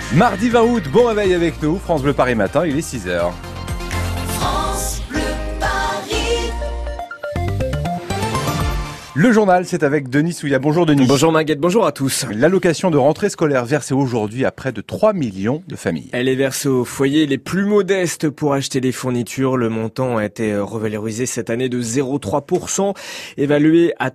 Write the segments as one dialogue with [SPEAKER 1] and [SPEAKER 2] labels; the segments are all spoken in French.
[SPEAKER 1] Mardi 20 août, bon réveil avec nous, France Bleu Paris matin, il est 6h.
[SPEAKER 2] France Bleu Paris.
[SPEAKER 1] Le journal, c'est avec Denis Souillat. Bonjour Denis.
[SPEAKER 3] Bonjour Maguette, bonjour à tous.
[SPEAKER 1] L'allocation de rentrée scolaire versée aujourd'hui à près de 3 millions de familles.
[SPEAKER 3] Elle est versée aux foyers les plus modestes pour acheter des fournitures. Le montant a été revalorisé cette année de 0,3%, évalué à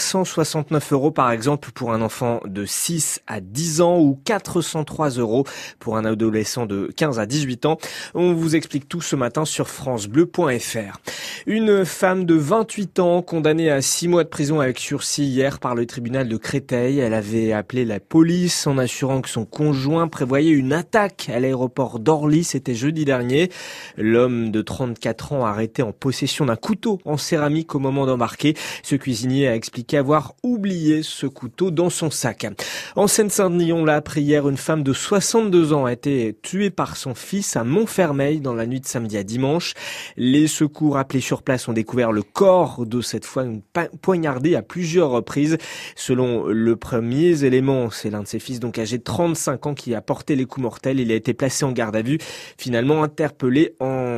[SPEAKER 3] 369 € par exemple pour un enfant de 6 à 10 ans ou 403 € pour un adolescent de 15 à 18 ans. On vous explique tout ce matin sur francebleu.fr. Une femme de 28 ans condamnée à 6 mois de prison avec sursis hier par le tribunal de Créteil. Elle avait appelé la police en assurant que son conjoint prévoyait une attaque à l'aéroport d'Orly. C'était jeudi dernier. L'homme de 34 ans arrêté en possession d'un couteau en céramique au moment d'embarquer. Ce cuisinier a expliqué avoir oublié ce couteau dans son sac. En Seine-Saint-Denis, on l'a appris hier, une femme de 62 ans a été tuée par son fils à Montfermeil dans la nuit de samedi à dimanche. Les secours appelés sur place ont découvert le corps de cette femme poignardée à plusieurs reprises. Selon le premier élément, c'est l'un de ses fils, donc âgé de 35 ans, qui a porté les coups mortels. Il a été placé en garde à vue, finalement interpellé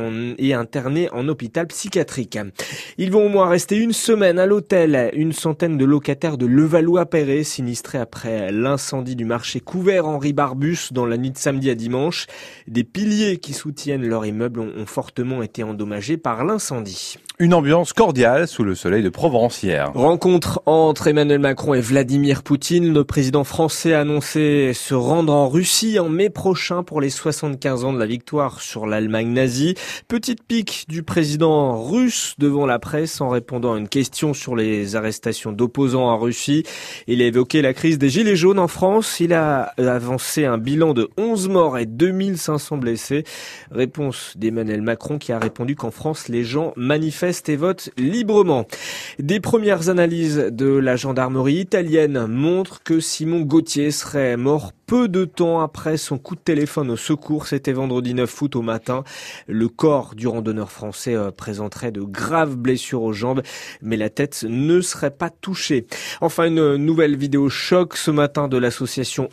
[SPEAKER 3] et interné en hôpital psychiatrique. Ils vont au moins rester une semaine à l'hôtel. Une centaine de locataires de Levallois-Perret sinistrés après l'incendie du marché couvert Henri Barbus dans la nuit de samedi à dimanche. Des piliers qui soutiennent leur immeuble ont fortement été endommagés par l'incendie.
[SPEAKER 1] Une ambiance cordiale sous le soleil de Provence hier.
[SPEAKER 3] Rencontre entre Emmanuel Macron et Vladimir Poutine. Le président français a annoncé se rendre en Russie en mai prochain pour les 75 ans de la victoire sur l'Allemagne nazie. Petite pique du président russe devant la presse en répondant à une question sur les arrestations d'opposants en Russie. Il a évoqué la crise des gilets jaunes en France. Il a avancé un bilan de 11 morts et 2500 blessés. Réponse d'Emmanuel Macron qui a répondu qu'en France, les gens manifestent et votent librement. Des premières analyses de la gendarmerie italienne montrent que Simon Gauthier serait mort peu de temps après son coup de téléphone au secours. C'était vendredi 9 août au matin. Le corps du randonneur français présenterait de graves blessures aux jambes, mais la tête ne serait pas touchée. Enfin, une nouvelle vidéo choc ce matin de l'association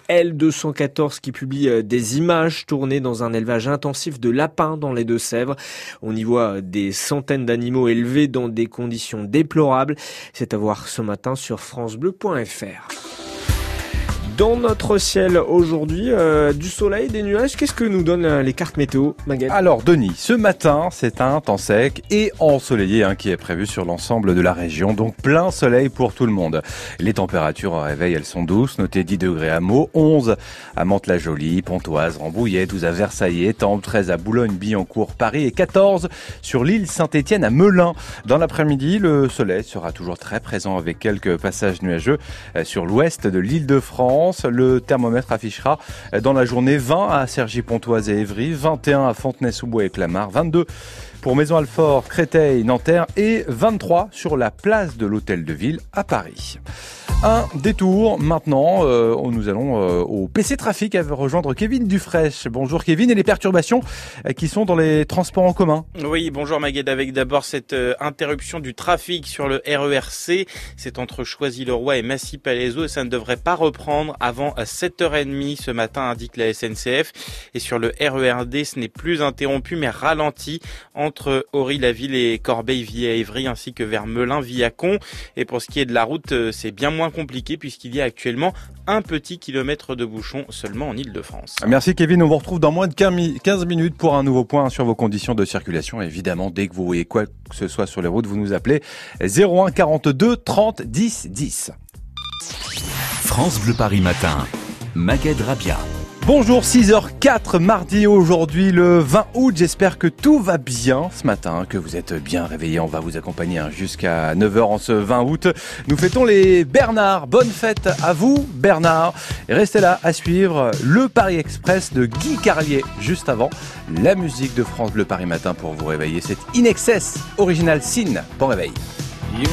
[SPEAKER 3] L214 qui publie des images tournées dans un élevage intensif de lapins dans les Deux-Sèvres. On y voit des centaines d'animaux élevés dans des conditions déplorables. C'est à voir ce matin sur francebleu.fr. Dans notre ciel aujourd'hui, du soleil, des nuages, qu'est-ce que nous donnent les cartes météo, Maguette ?
[SPEAKER 1] Alors Denis, ce matin, c'est un temps sec et ensoleillé qui est prévu sur l'ensemble de la région, donc plein soleil pour tout le monde. Les températures au réveil, elles sont douces, notez 10 degrés à Meaux, 11 à Mantes-la-Jolie, Pontoise, Rambouillet, 12 à Versailles, Étampes, 13 à Boulogne-Billancourt, Paris et 14 sur l'île Saint-Étienne à Melun. Dans l'après-midi, le soleil sera toujours très présent avec quelques passages nuageux sur l'ouest de l'Île-de-France. Le thermomètre affichera dans la journée 20 à Cergy-Pontoise et Évry, 21 à Fontenay-sous-Bois et Clamart, 22 pour Maison-Alfort, Créteil, Nanterre et 23 sur la place de l'Hôtel de Ville à Paris. Un détour maintenant, nous allons au PC Trafic rejoindre Kevin Dufraîche. Bonjour Kevin, et les perturbations qui sont dans les transports en commun.
[SPEAKER 4] Oui, bonjour Maguette, avec d'abord cette interruption du trafic sur le RERC, c'est entre Choisy-le-Roi et Massy-Palaiseau et ça ne devrait pas reprendre avant 7h30 ce matin, indique la SNCF. Et sur le RERD, ce n'est plus interrompu mais ralenti entre Ory-la-Ville et Corbeil via Évry ainsi que vers Melun via Caen. Et pour ce qui est de la route, c'est bien moins compliqué puisqu'il y a actuellement un petit kilomètre de bouchon seulement en Ile-de-France.
[SPEAKER 1] Merci Kevin, on vous retrouve dans moins de 15 minutes pour un nouveau point sur vos conditions de circulation. Évidemment, dès que vous voyez quoi que ce soit sur les routes, vous nous appelez 01 42 30 10 10.
[SPEAKER 5] France Bleu Paris matin, Maguette Rabia.
[SPEAKER 1] Bonjour, 6h04, mardi aujourd'hui le 20 août. J'espère que tout va bien ce matin, que vous êtes bien réveillés. On va vous accompagner jusqu'à 9h en ce 20 août. Nous fêtons les Bernard. Bonne fête à vous, Bernard. Et restez là à suivre le Paris Express de Guy Carlier. Juste avant, la musique de France Bleu Paris matin pour vous réveiller. C'est In Excess, original Sin. Bon réveil.
[SPEAKER 6] You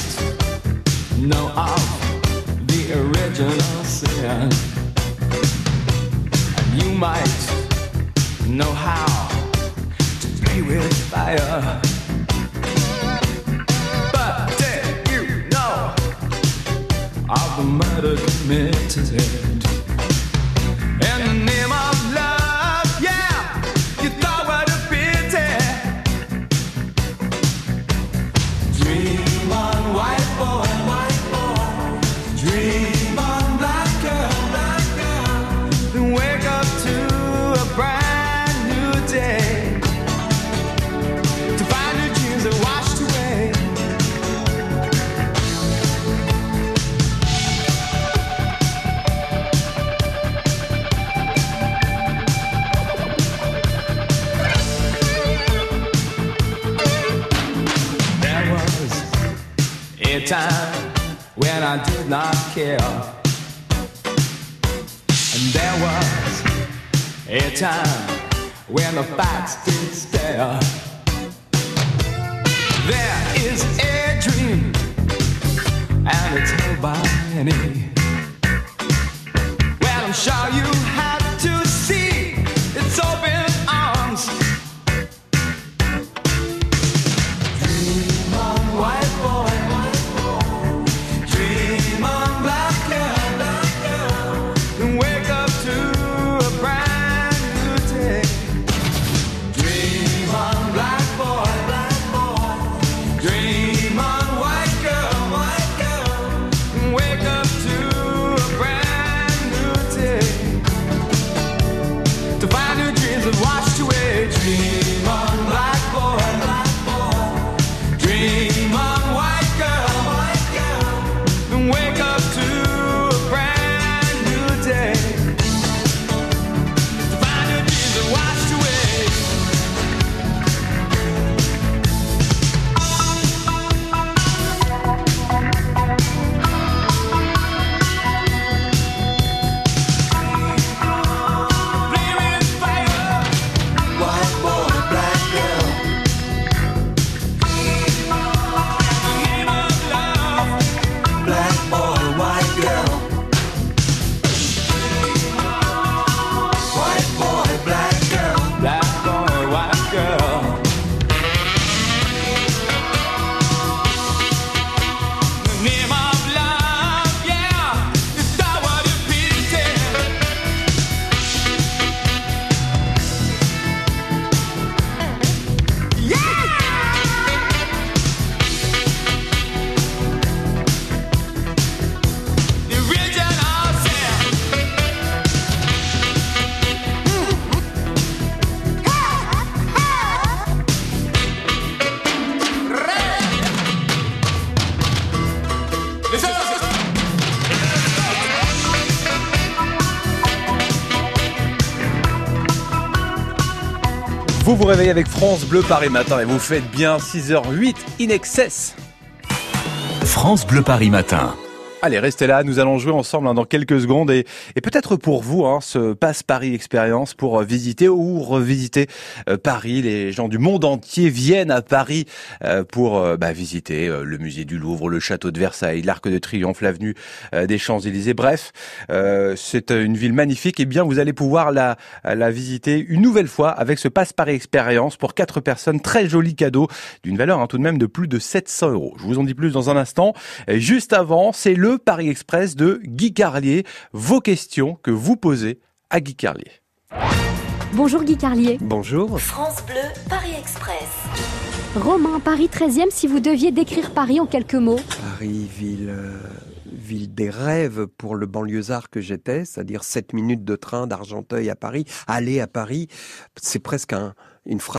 [SPEAKER 6] might know of the original sin. You might know how to play with fire. But did you know of the murder committed in the name of time when I did not care. And there was a time when the facts did stare. There is a dream, and it's held by many. Well, I'm sure you have to see its open arms. Dream on, white boy, dream on, black girl, and wake up to a brand new day. Dream on, black boy, dream on, white girl, and wake up to a brand new day. To find your dreams have washed away. Dream on, black boy, dream on, white girl, and wake up to a brand new day. To find your dreams have washed away. Flaming fire, white boy, black girl. The name of love, black boy, white girl. White boy, black girl. Black boy, white girl. The name of love, yeah, it's not what it pretends. Yeah! The original sin.
[SPEAKER 1] Vous vous réveillez avec France Bleu Paris Matin et vous faites bien 6h08 in excess.
[SPEAKER 5] France Bleu Paris Matin.
[SPEAKER 1] Allez, restez là, nous allons jouer ensemble dans quelques secondes et peut-être pour vous, ce Passe Paris Expérience pour visiter ou revisiter Paris. Les gens du monde entier viennent à Paris pour visiter le musée du Louvre, le château de Versailles, l'Arc de Triomphe, l'avenue des Champs-Élysées. Bref, c'est une ville magnifique et bien vous allez pouvoir la visiter une nouvelle fois avec ce Passe Paris Expérience pour 4 personnes. Très joli cadeau d'une valeur tout de même de plus de 700 €. Je vous en dis plus dans un instant. Juste avant, c'est le Paris Express de Guy Carlier. Vos questions que vous posez à Guy Carlier.
[SPEAKER 7] Bonjour Guy Carlier.
[SPEAKER 8] Bonjour.
[SPEAKER 2] France Bleu, Paris Express.
[SPEAKER 7] Romain, Paris 13e, si vous deviez décrire Paris en quelques mots.
[SPEAKER 8] Paris, ville des rêves pour le banlieusard que j'étais, c'est-à-dire 7 minutes de train d'Argenteuil à Paris. Aller à Paris, c'est presque une phrase